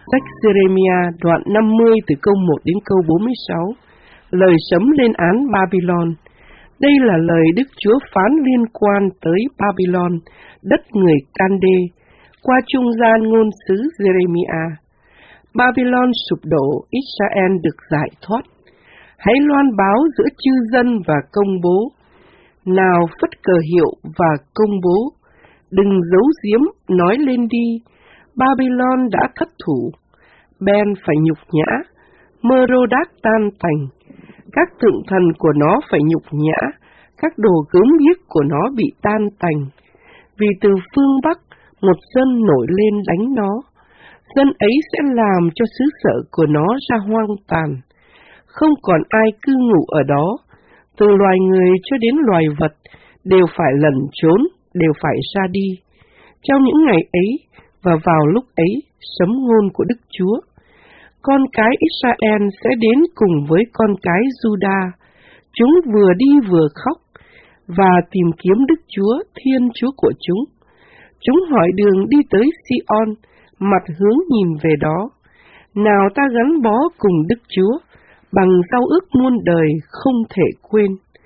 Sách Jeremiah đoạn 50 từ câu 1 đến câu 46. Lời sấm lên án Babylon. Đây là lời Đức Chúa phán liên quan tới Babylon, đất người Cande, qua trung gian ngôn sứ Jeremiah. Babylon sụp đổ, Israel được giải thoát. Hãy loan báo giữa chư dân và công bố. Nào phất cờ hiệu và công bố. Đừng giấu giếm, nói lên đi. Babylon đã thất thủ. Ben phải nhục nhã. Mơ-rô-đác tan tành. Các tượng thần của nó phải nhục nhã. Các đồ gớm ghiếc của nó bị tan tành. Vì từ phương Bắc, một dân nổi lên đánh nó. Dân ấy sẽ làm cho xứ sở của nó ra hoang tàn. Không còn ai cư ngụ ở đó. Từ loài người cho đến loài vật đều phải lẩn trốn, đều phải ra đi. Trong những ngày ấy và vào lúc ấy, sấm ngôn của Đức Chúa. Con cái Israel sẽ đến cùng với con cái Juda. Chúng vừa đi vừa khóc và tìm kiếm Đức Chúa, Thiên Chúa của chúng. Chúng hỏi đường đi tới Sion, mặt hướng nhìn về đó. Nào ta gắn bó cùng Đức Chúa, bằng giao ước muôn đời không thể quên.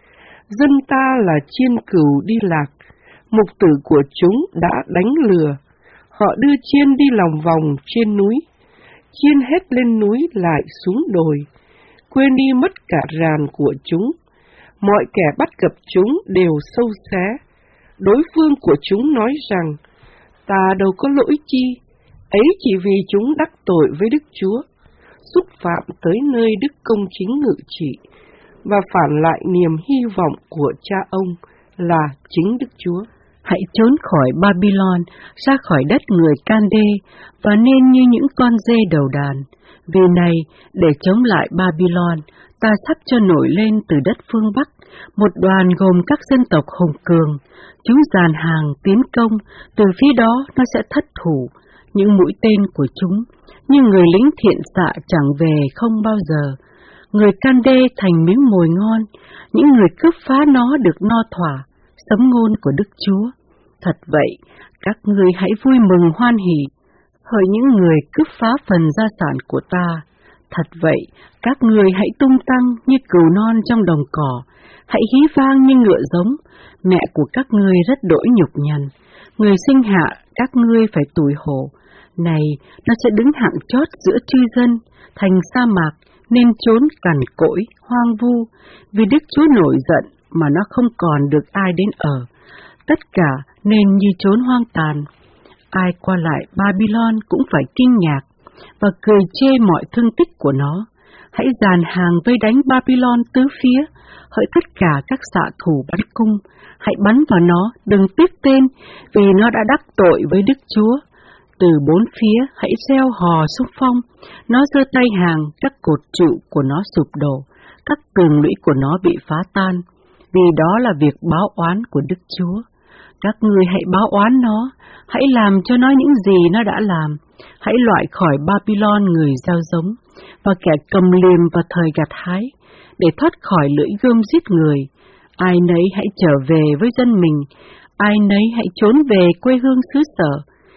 Dân ta là chiên cừu đi lạc, mục tử của chúng đã đánh lừa. Họ đưa chiên đi lòng vòng trên núi, chiên hết lên núi lại xuống đồi, quên đi mất cả ràn của chúng. Mọi kẻ bắt gặp chúng đều sâu xé. Đối phương của chúng nói rằng, ta đâu có lỗi chi, ấy chỉ vì chúng đắc tội với Đức Chúa, xúc phạm tới nơi Đức công chính ngự trị, và phản lại niềm hy vọng của cha ông là chính Đức Chúa. Hãy trốn khỏi Babylon, ra khỏi đất người Cande, và nên như những con dê đầu đàn. Vì này, để chống lại Babylon, ta sắp cho nổi lên từ đất phương Bắc, một đoàn gồm các dân tộc hùng cường. Chúng dàn hàng tiến công, từ phía đó nó sẽ thất thủ. Những mũi tên của chúng, như người lính thiện xạ chẳng về không bao giờ. Người Cande thành miếng mồi ngon, những người cướp phá nó được no thỏa. Sấm ngôn của Đức Chúa. Thật vậy, các ngươi hãy vui mừng hoan hỉ, hỡi những người cướp phá phần gia sản của ta. Thật vậy, các ngươi hãy tung tăng như cừu non trong đồng cỏ, hãy hí vang như ngựa giống. Mẹ của các ngươi rất đỗi nhục nhằn, người sinh hạ các ngươi phải tủi hổ. Này, nó sẽ đứng hạng chót giữa chư dân, thành sa mạc, nên trốn cằn cỗi, hoang vu, vì Đức Chúa nổi giận mà nó không còn được ai đến ở. Tất cả nên như trốn hoang tàn. Ai qua lại Babylon cũng phải kinh ngạc và cười chê mọi thương tích của nó. Hãy dàn hàng vây đánh Babylon tứ phía, hỡi tất cả các xạ thủ bắn cung, hãy bắn vào nó, đừng tiếc tên, vì nó đã đắc tội với Đức Chúa. Từ bốn phía hãy reo hò xung phong, nó giơ tay hàng, các cột trụ của nó sụp đổ, các tường lũy của nó bị phá tan, vì đó là việc báo oán của Đức Chúa. Các ngươi hãy báo oán nó, hãy làm cho nó những gì nó đã làm, hãy loại khỏi Babylon người gieo giống, và kẻ cầm liềm vào thời gặt hái, để thoát khỏi lưỡi gươm giết người. Ai nấy hãy trở về với dân mình, ai nấy hãy trốn về quê hương xứ sở.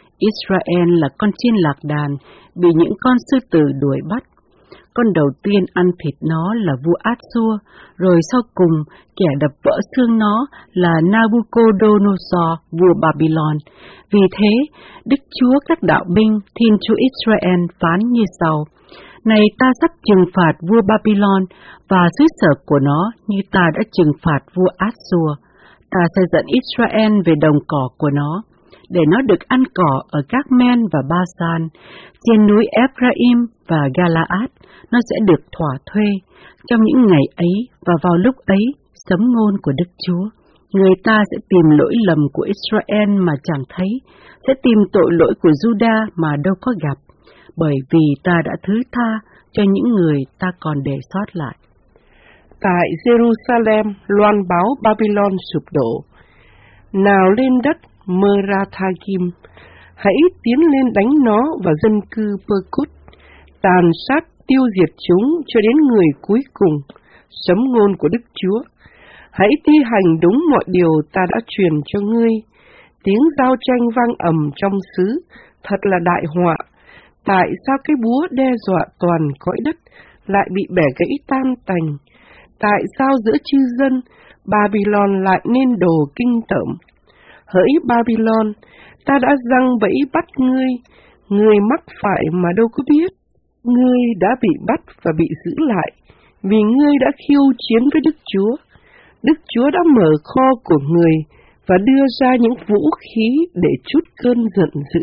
Israel là con chiên lạc đàn, bị những con sư tử đuổi bắt. Con đầu tiên ăn thịt nó là vua Át-xua, rồi sau cùng kẻ đập vỡ xương nó là Nabucodonosor, vua Babylon. Vì thế, Đức Chúa các đạo binh, Thiên Chúa Israel phán như sau: Này, ta sắp trừng phạt vua Babylon và xứ sở của nó như ta đã trừng phạt vua Át-xua. Ta sẽ dẫn Israel về đồng cỏ của nó, để nó được ăn cỏ ở các Men và Ba-san, trên núi Ephraim và Galaad, nó sẽ được thỏa thuê. Trong những ngày ấy và vào lúc ấy, sấm ngôn của Đức Chúa, người ta sẽ tìm lỗi lầm của Israel mà chẳng thấy, sẽ tìm tội lỗi của Juda mà đâu có gặp, bởi vì ta đã thứ tha cho những người ta còn để sót lại. Tại Jerusalem loan báo Babylon sụp đổ. Nào lên đất Merathagim, hãy tiến lên đánh nó và dân cư Pekut, tàn sát tiêu diệt chúng cho đến người cuối cùng. Sấm ngôn của Đức Chúa. Hãy thi hành đúng mọi điều ta đã truyền cho ngươi. Tiếng giao tranh vang ầm trong xứ, thật là đại họa. Tại sao cái búa đe dọa toàn cõi đất lại bị bẻ gãy tan tành? Tại sao giữa chư dân Babylon lại nên đồ kinh tởm? Hỡi Babylon, ta đã giăng bẫy bắt ngươi mắc phải mà đâu có biết. Ngươi đã bị bắt và bị giữ lại, vì ngươi đã khiêu chiến với Đức Chúa. Đức Chúa đã mở kho của người và đưa ra những vũ khí để trút cơn giận dữ.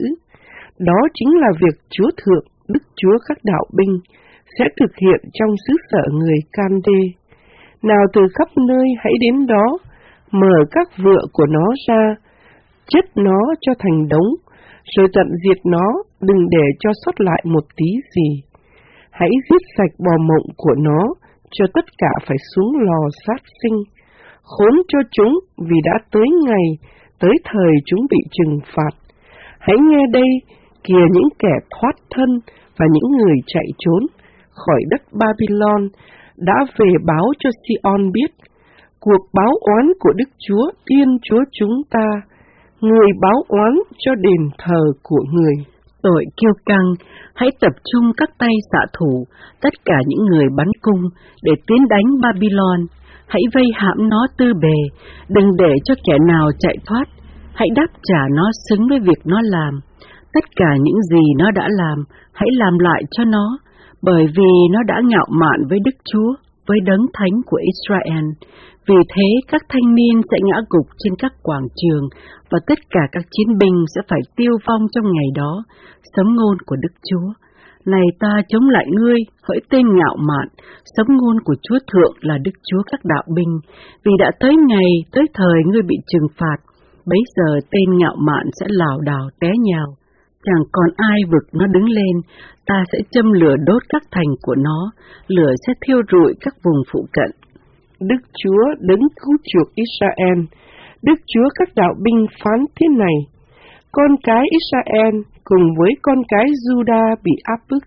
Đó chính là việc Chúa Thượng, Đức Chúa các đạo binh, sẽ thực hiện trong xứ sở người Can-đê. Nào từ khắp nơi hãy đến đó, mở các vựa của nó ra, chất nó cho thành đống, rồi tận diệt nó, đừng để cho sót lại một tí gì. Hãy giết sạch bò mộng của nó, cho tất cả phải xuống lò sát sinh. Khốn cho chúng, vì đã tới ngày, tới thời chúng bị trừng phạt. Hãy nghe đây, kìa những kẻ thoát thân và những người chạy trốn khỏi đất Babylon đã về báo cho Sion biết cuộc báo oán của Đức Chúa, Thiên Chúa chúng ta, người báo oán cho đền thờ của người. Tội kiêu căng, hãy tập trung các tay xạ thủ, tất cả những người bắn cung, để tiến đánh Babylon. Hãy vây hãm nó tư bề, đừng để cho kẻ nào chạy thoát. Hãy đáp trả nó xứng với việc nó làm. Tất cả những gì nó đã làm, hãy làm lại cho nó, bởi vì nó đã ngạo mạn với Đức Chúa, với đấng thánh của Israel. Vì thế các thanh niên sẽ ngã gục trên các quảng trường, và tất cả các chiến binh sẽ phải tiêu vong trong ngày đó. Sấm ngôn của Đức Chúa. Này ta chống lại ngươi, hỡi tên ngạo mạn, sấm ngôn của Chúa Thượng là Đức Chúa các đạo binh, vì đã tới ngày, tới thời ngươi bị trừng phạt, bấy giờ tên ngạo mạn sẽ lảo đảo té nhào. Chẳng còn ai vực nó đứng lên, ta sẽ châm lửa đốt các thành của nó, lửa sẽ thiêu rụi các vùng phụ cận. Đức Chúa đấng cứu chuộc Israel, Đức Chúa các đạo binh phán thế này: con cái Israel cùng với con cái Juda bị áp bức.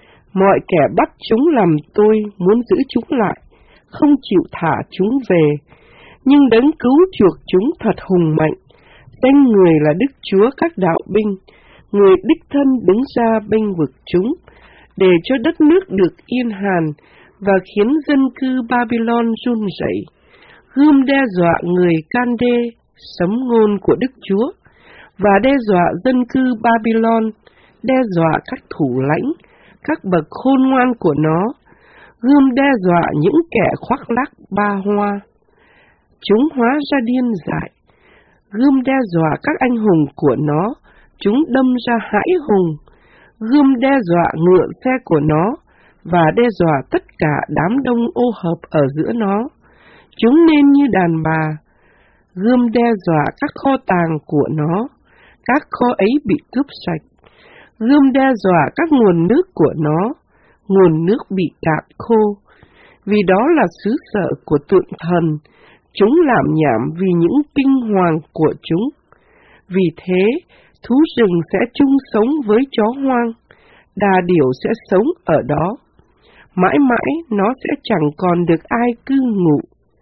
Mọi kẻ bắt chúng làm tôi muốn giữ chúng lại, không chịu thả chúng về. Nhưng đấng cứu chuộc chúng thật hùng mạnh, danh người là Đức Chúa các đạo binh, người đích thân đứng ra bênh vực chúng, để cho đất nước được yên hàn và khiến dân cư Babylon run rẩy. Gươm đe dọa người Can-đê, sấm ngôn của Đức Chúa, và đe dọa dân cư Babylon, đe dọa các thủ lãnh, các bậc khôn ngoan của nó. Gươm đe dọa những kẻ khoác lác ba hoa, chúng hóa ra điên dại. Gươm đe dọa các anh hùng của nó, chúng đâm ra hãi hùng. Gươm đe dọa ngựa xe của nó, và đe dọa tất cả đám đông ô hợp ở giữa nó. Chúng nên như đàn bà. Gươm đe dọa các kho tàng của nó, các kho ấy bị cướp sạch. Gươm đe dọa các nguồn nước của nó, nguồn nước bị cạn khô. Vì đó là xứ sở của tượng thần, chúng làm nhảm vì những tinh hoàng của chúng. Vì thế, thú rừng sẽ chung sống với chó hoang, đà điểu sẽ sống ở đó. Mãi mãi nó sẽ chẳng còn được ai cư ngụ.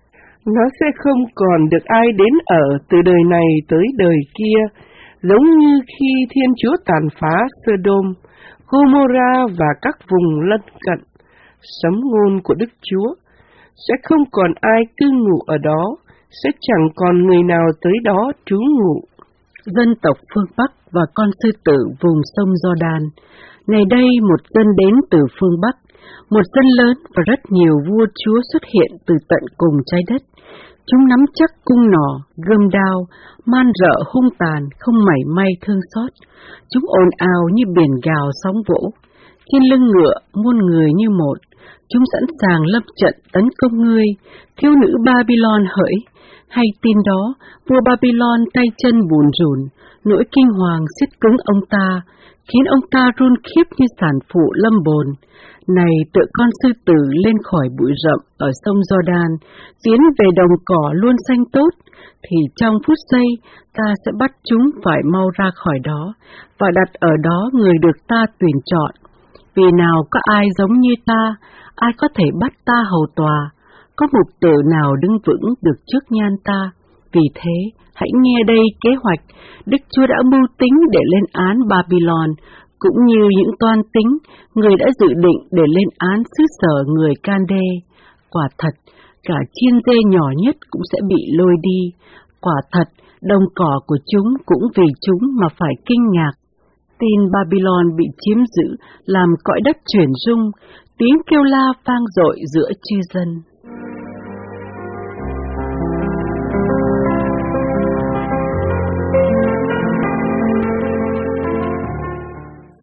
Nó sẽ không còn được ai đến ở từ đời này tới đời kia, giống như khi Thiên Chúa tàn phá Sodom, Gomorrah và các vùng lân cận. Sấm ngôn của Đức Chúa: sẽ không còn ai cư ngụ ở đó, sẽ chẳng còn người nào tới đó trú ngụ. Dân tộc phương Bắc và con sư tử vùng sông Giođan. Ngày đây một dân đến từ phương Bắc, một dân lớn và rất nhiều vua chúa xuất hiện từ tận cùng trái đất. Chúng nắm chắc cung nỏ, gươm đao, man rợ hung tàn, không mảy may thương xót. Chúng ồn ào như biển gào sóng vỗ. Trên lưng ngựa, muôn người như một. Chúng sẵn sàng lâm trận tấn công ngươi. Thiếu nữ Babylon hỡi, hay tin đó, vua Babylon tay chân bùn rùn, nỗi kinh hoàng siết cứng ông ta, khiến ông ta run khiếp như sản phụ lâm bồn. Này tựa con sư tử lên khỏi bụi rậm ở sông Giođan, tiến về đồng cỏ luôn xanh tốt, thì trong phút giây ta sẽ bắt chúng phải mau ra khỏi đó, và đặt ở đó người được ta tuyển chọn. Vì nào có ai giống như ta, ai có thể bắt ta hầu tòa, có mục tử nào đứng vững được trước nhan ta. Vì thế, hãy nghe đây kế hoạch Đức Chúa đã mưu tính để lên án Babylon, cũng như những toan tính người đã dự định để lên án xứ sở người Cande. Quả thật, cả chiên dê nhỏ nhất cũng sẽ bị lôi đi. Quả thật, đồng cỏ của chúng cũng vì chúng mà phải kinh ngạc. Tin Babylon bị chiếm giữ làm cõi đất chuyển rung, tiếng kêu la vang dội giữa chư dân.